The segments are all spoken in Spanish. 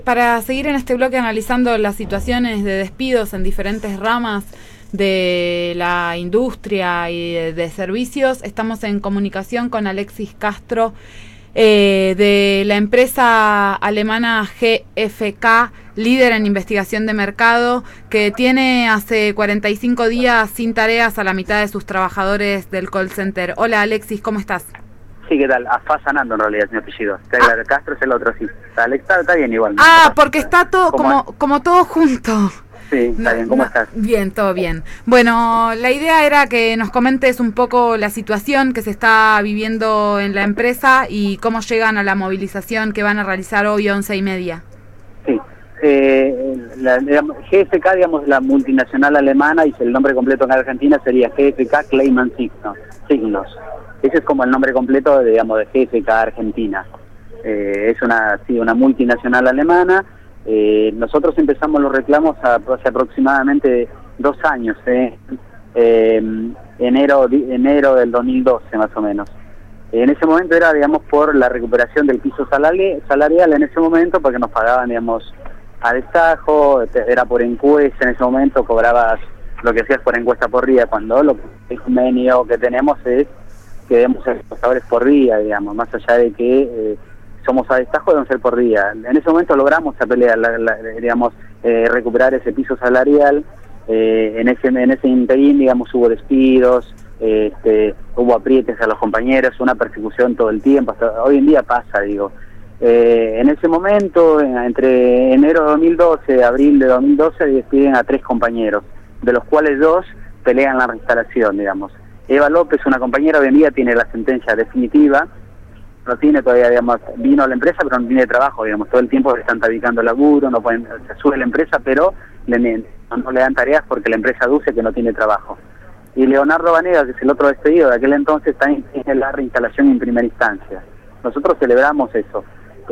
Para seguir en este bloque analizando las situaciones de despidos en diferentes ramas de la industria y de servicios, estamos en comunicación con Alexis Castro de la empresa alemana GfK, líder en investigación de mercado, que tiene hace 45 días sin tareas a la mitad de sus trabajadores del call center. Hola Alexis, ¿cómo estás? Sí, ¿qué tal? Sanando en realidad es mi apellido. Castro es el otro, sí. Alex está bien igual. Porque está todo como todo junto. Sí, está bien. ¿Cómo estás? Bien, todo bien. Bueno, la idea era que nos comentes un poco la situación que se está viviendo en la empresa y cómo llegan a la movilización que van a realizar hoy 11:30. Sí. GfK, digamos, la multinacional alemana, y el nombre completo en Argentina sería GfK Kleinmann Signos. Ese es como el nombre completo, digamos, de GfK Argentina. Es una multinacional alemana. Nosotros empezamos los reclamos hace aproximadamente 2 años, enero del 2012 más o menos. En ese momento era, digamos, por la recuperación del piso salarial en ese momento, porque nos pagaban, digamos, a destajo, era por encuesta. En ese momento cobrabas lo que hacías por encuesta por día, cuando el convenio que tenemos es que debemos ser trabajadores por día, digamos, más allá de que somos a destajo, debemos ser por día. En ese momento logramos a pelear, recuperar ese piso salarial. En ese interín, digamos, hubo despidos, hubo aprietes a los compañeros, una persecución todo el tiempo, hasta hoy en día pasa, digo. En ese momento, entre enero de 2012 y abril de 2012, despiden a 3 compañeros, de los cuales 2 pelean la reinstalación, digamos. Eva López, una compañera, hoy en día tiene la sentencia definitiva, no tiene todavía, digamos, vino a la empresa, pero no tiene trabajo, digamos, todo el tiempo se están tabicando laburo, no pueden, se sube la empresa, pero no le dan tareas porque la empresa aduce que no tiene trabajo. Y Leonardo Vanega, que es el otro despedido de aquel entonces, está en la reinstalación en primera instancia. Nosotros celebramos eso.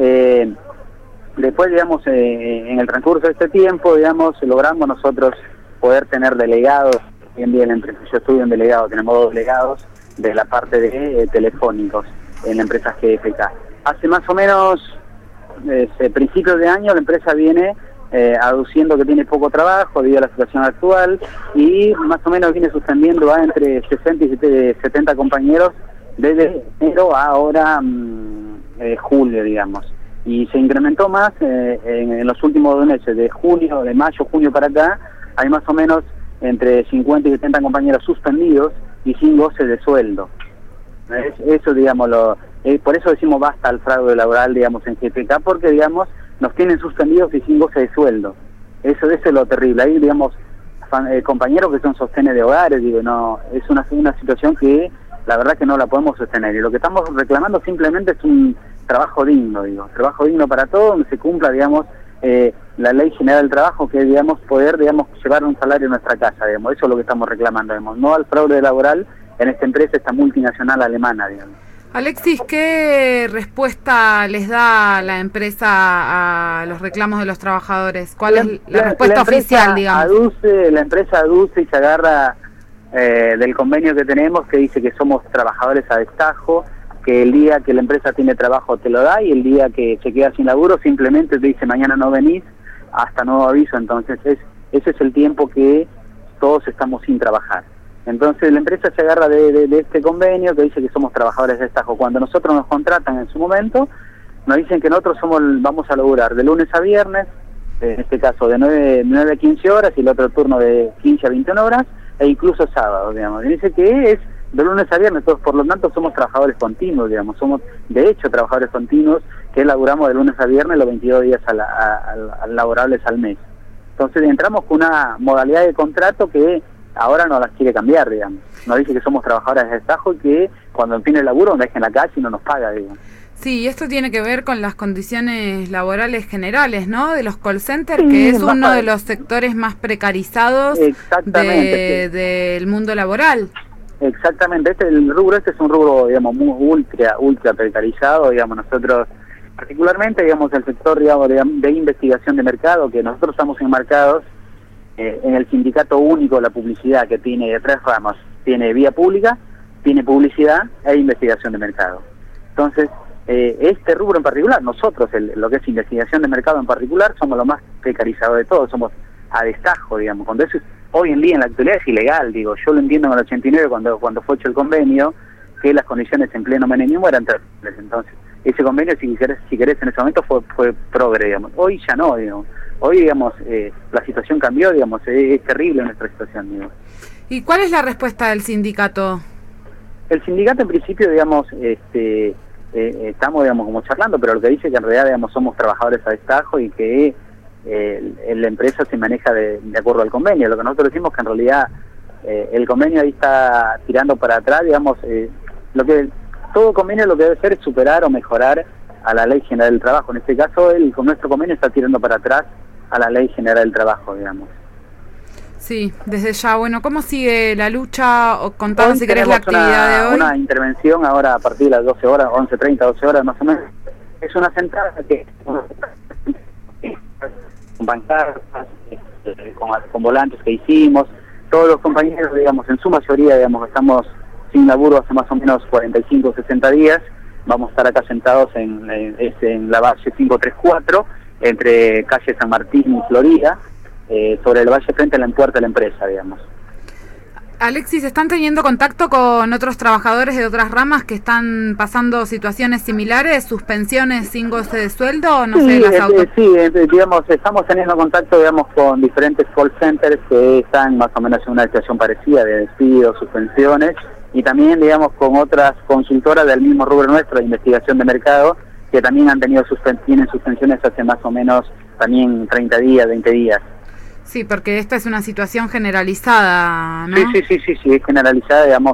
Después, digamos, en el transcurso de este tiempo, digamos, logramos nosotros poder tener delegados. Hoy en día en la empresa yo estudio en delegado, tenemos 2 delegados de la parte de telefónicos en la empresa GfK. Hace más o menos principios de año la empresa viene aduciendo que tiene poco trabajo debido a la situación actual, y más o menos viene suspendiendo a entre 60 y 70 compañeros desde enero a ahora julio, digamos. Y se incrementó más en los últimos 2 meses, de mayo, junio para acá, hay más o menos entre 50 y 70 compañeros suspendidos y sin goce de sueldo. Eso, digamos, por eso decimos basta al fraude laboral, digamos, en GfK, porque, digamos, nos tienen suspendidos y sin goce de sueldo. Eso es lo terrible. Ahí, digamos, compañeros que son sostenes de hogares, digo, no, es una situación que la verdad que no la podemos sostener. Y lo que estamos reclamando simplemente es un trabajo digno, trabajo digno para todos, donde se cumpla, digamos, la ley general del trabajo, que es, digamos, poder, digamos, llevar un salario a nuestra casa, digamos. Eso es lo que estamos reclamando, digamos, no al fraude laboral en esta empresa, esta multinacional alemana, digamos. Alexis, ¿qué respuesta les da la empresa a los reclamos de los trabajadores? ¿Cuál es la respuesta oficial, digamos? La empresa aduce y se agarra del convenio que tenemos, que dice que somos trabajadores a destajo, que el día que la empresa tiene trabajo te lo da, y el día que se queda sin laburo simplemente te dice mañana no venís hasta nuevo aviso. Entonces ese es el tiempo que todos estamos sin trabajar. Entonces la empresa se agarra de este convenio que dice que somos trabajadores de destajo. Cuando nosotros nos contratan en su momento, nos dicen que nosotros vamos a laburar de lunes a viernes, en este caso de 9 a 15 horas, y el otro turno de 15 a 21 horas, e incluso sábados, digamos. Y dice que es de lunes a viernes, todos, por lo tanto somos trabajadores continuos, digamos, somos de hecho trabajadores continuos que laburamos de lunes a viernes los 22 días laborables al mes. Entonces entramos con una modalidad de contrato que ahora no las quiere cambiar, digamos. Nos dice que somos trabajadores de destajo y que cuando empiece el laburo nos dejen la calle y no nos paga, digamos. Sí, esto tiene que ver con las condiciones laborales generales, ¿no? De los call centers, sí, que es uno de los sectores más precarizados del mundo laboral. Exactamente, el rubro es un rubro, digamos, muy ultra precarizado, digamos. Nosotros, particularmente, digamos, el sector, digamos, de investigación de mercado, que nosotros estamos enmarcados en el sindicato único de la publicidad, que tiene 3 ramas: tiene vía pública, tiene publicidad e investigación de mercado. Entonces, este rubro en particular, nosotros, lo que es investigación de mercado en particular, somos lo más precarizado de todos, somos a destajo, digamos, cuando eso hoy en día en la actualidad es ilegal, digo, yo lo entiendo en el 89 cuando fue hecho el convenio, que las condiciones en pleno menemismo eran terribles, entonces ese convenio, si querés en ese momento fue progre, digamos, hoy ya no, digamos, hoy, digamos, la situación cambió, digamos, es terrible nuestra situación, digamos. ¿Y cuál es la respuesta del sindicato? El sindicato en principio, digamos, estamos, digamos, como charlando, pero lo que dice que en realidad, digamos, somos trabajadores a destajo y que la empresa se maneja de acuerdo al convenio. Lo que nosotros decimos que en realidad el convenio ahí está tirando para atrás, digamos, todo convenio lo que debe hacer es superar o mejorar a la Ley General del Trabajo. En este caso, con nuestro convenio está tirando para atrás a la Ley General del Trabajo, digamos. Sí, desde ya. Bueno, ¿cómo sigue la lucha? O contanos si querés la actividad de hoy. Una intervención ahora a partir de las 12 horas, 11:30, 12 horas más o menos. Es una sentada que con pancartas, con volantes que hicimos. Todos los compañeros, digamos, en su mayoría, digamos, estamos sin laburo hace más o menos 45 o 60 días. Vamos a estar acá sentados en la Valle 534, entre calle San Martín y Florida, sobre el valle frente a la puerta de la empresa, digamos. Alexis, ¿están teniendo contacto con otros trabajadores de otras ramas que están pasando situaciones similares, suspensiones sin goce de sueldo? No sé, digamos, estamos teniendo contacto, digamos, con diferentes call centers que están más o menos en una situación parecida de despidos, suspensiones, y también, digamos, con otras consultoras del mismo rubro nuestro de investigación de mercado que también han tenido tienen suspensiones hace más o menos también 30 días, 20 días. Sí, porque esta es una situación generalizada, ¿no? Sí, es generalizada, digamos,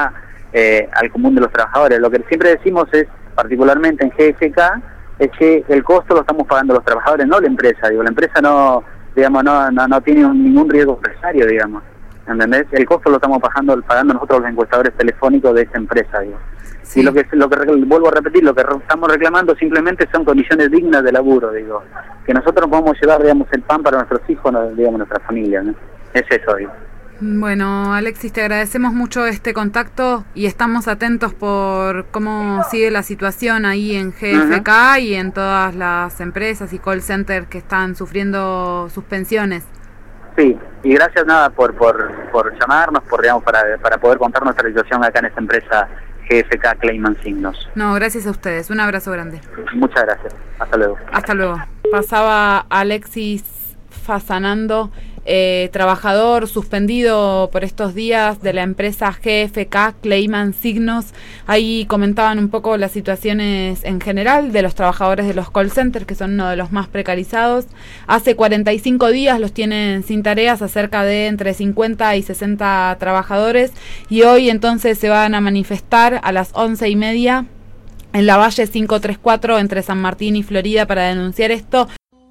al común de los trabajadores. Lo que siempre decimos es, particularmente en GFK, es que el costo lo estamos pagando los trabajadores, no la empresa. Digo, la empresa no tiene ningún riesgo empresario, digamos, ¿entendés? El costo lo estamos pagando nosotros los encuestadores telefónicos de esa empresa, digo. Sí. Y lo que vuelvo a repetir, lo que estamos reclamando simplemente son condiciones dignas de laburo, digo, que nosotros podamos llevar, digamos, el pan para nuestros hijos, digamos, nuestra familia, ¿no? Es eso, digo. Bueno, Alexis, te agradecemos mucho este contacto y estamos atentos por cómo sigue la situación ahí en GFK y en todas las empresas y call centers que están sufriendo suspensiones. Sí, y gracias por llamarnos, digamos, para poder contar nuestra situación acá en esta empresa GFK Clayman Signos. No, gracias a ustedes. Un abrazo grande. Muchas gracias. Hasta luego. Hasta luego. Pasaba Alexis Fasanando, trabajador suspendido por estos días de la empresa GFK Clayman Signos. Ahí comentaban un poco las situaciones en general de los trabajadores de los call centers, que son uno de los más precarizados. Hace 45 días los tienen sin tareas a cerca de entre 50 y 60 trabajadores, y hoy entonces se van a manifestar a las 11:30 en la Valle 534 entre San Martín y Florida para denunciar esto.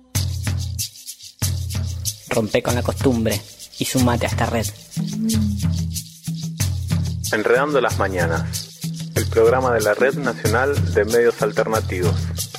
Rompe con la costumbre y sumate a esta red. Enredando las mañanas, el programa de la Red Nacional de Medios Alternativos.